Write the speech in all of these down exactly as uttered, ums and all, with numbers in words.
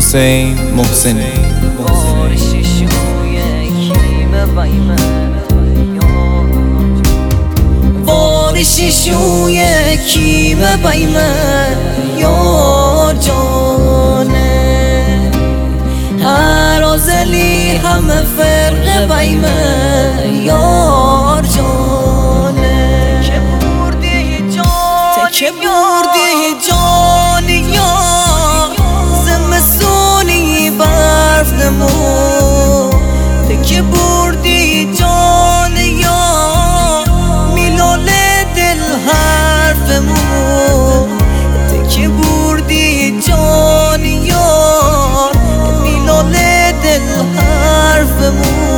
حسین محسنی. بارشی شوی کیمه بایمه یار جانه، هر آزلی همه فرق بایمه یار جانه. تکه بردی جان تکه بردی جان یار، زمستونی برف نمو. تکه بردی جان یار، میلال دل حرفمو. تکه بردی جان یار، میلال دل حرفمو.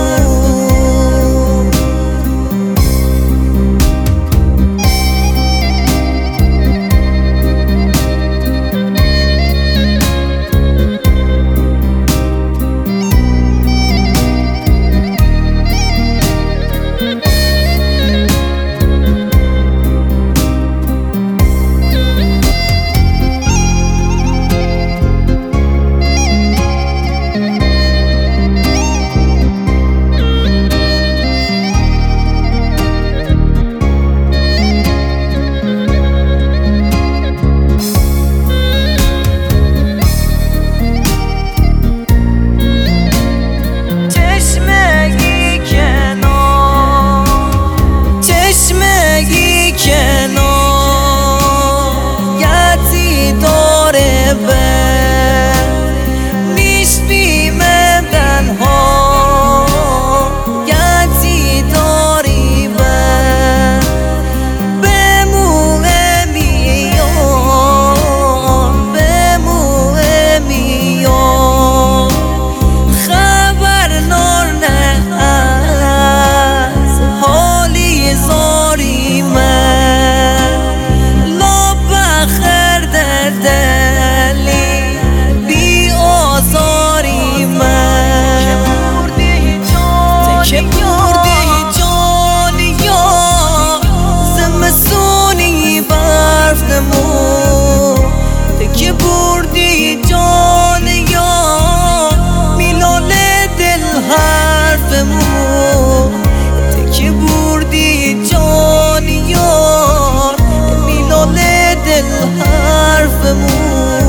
تکه بردی جان یار، میلال دل حرفمو. تکه بردی جان یار، میلال دل حرفمو.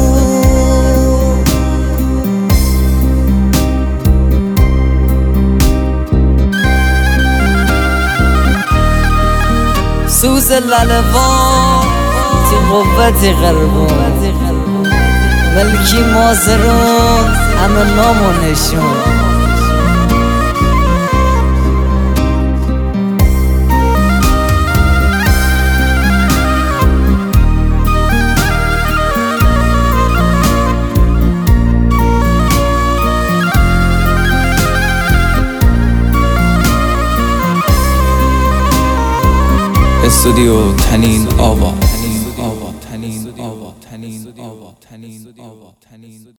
سوز لالوان تی قوت قلبان، ملکی مازرون همه نام و نشون. استودیو تنین آوا.